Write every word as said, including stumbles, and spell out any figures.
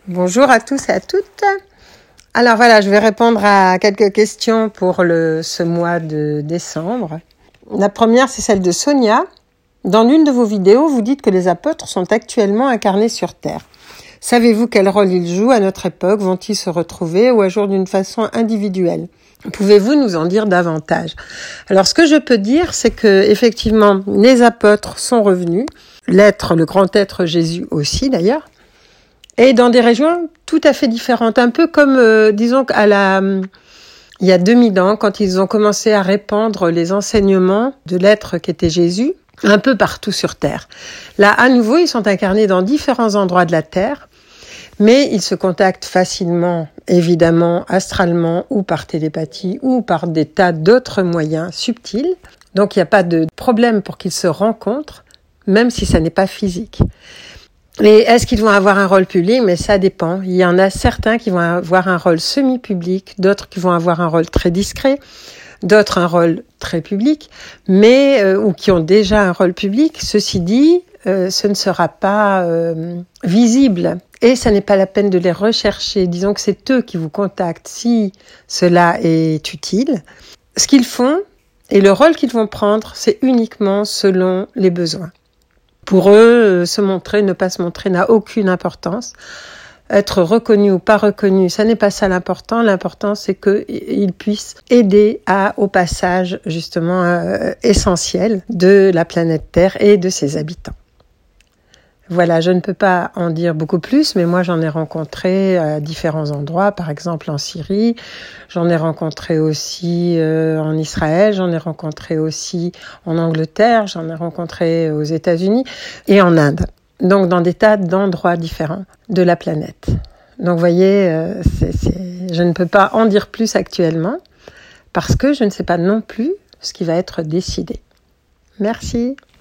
Bonjour à tous et à toutes. Alors voilà, je vais répondre à quelques questions pour le, ce mois de décembre. La première, c'est celle de Sonia. Dans l'une de vos vidéos, vous dites que les apôtres sont actuellement incarnés sur Terre. Savez-vous quel rôle ils jouent à notre époque? Vont-ils se retrouver ou à jour d'une façon individuelle? Pouvez-vous nous en dire davantage? Alors, ce que je peux dire, c'est que effectivement, les apôtres sont revenus, l'être, le grand être Jésus aussi d'ailleurs, et dans des régions tout à fait différentes, un peu comme, euh, disons, à la, il y a deux mille ans, quand ils ont commencé à répandre les enseignements de l'être qu'était Jésus, un peu partout sur Terre. Là, à nouveau, ils sont incarnés dans différents endroits de la Terre, mais ils se contactent facilement, évidemment, astralement, ou par télépathie, ou par des tas d'autres moyens subtils. Donc, il n'y a pas de problème pour qu'ils se rencontrent, même si ça n'est pas physique. Et est-ce qu'ils vont avoir un rôle public? Mais ça dépend. Il y en a certains qui vont avoir un rôle semi-public, d'autres qui vont avoir un rôle très discret, d'autres un rôle très public, mais euh, ou qui ont déjà un rôle public. Ceci dit, euh, ce ne sera pas euh, visible et ça n'est pas la peine de les rechercher. Disons que c'est eux qui vous contactent si cela est utile. Ce qu'ils font et le rôle qu'ils vont prendre, c'est uniquement selon les besoins. Pour eux, se montrer, ne pas se montrer n'a aucune importance. Être reconnu ou pas reconnu, ça n'est pas ça l'important. L'important, c'est qu'ils puissent aider à, au passage justement euh, essentiel de la planète Terre et de ses habitants. Voilà, je ne peux pas en dire beaucoup plus, mais moi j'en ai rencontré à différents endroits, par exemple en Syrie, j'en ai rencontré aussi euh, en Israël, j'en ai rencontré aussi en Angleterre, j'en ai rencontré aux États-Unis et en Inde. Donc dans des tas d'endroits différents de la planète. Donc vous voyez, euh, c'est, c'est... je ne peux pas en dire plus actuellement, parce que je ne sais pas non plus ce qui va être décidé. Merci.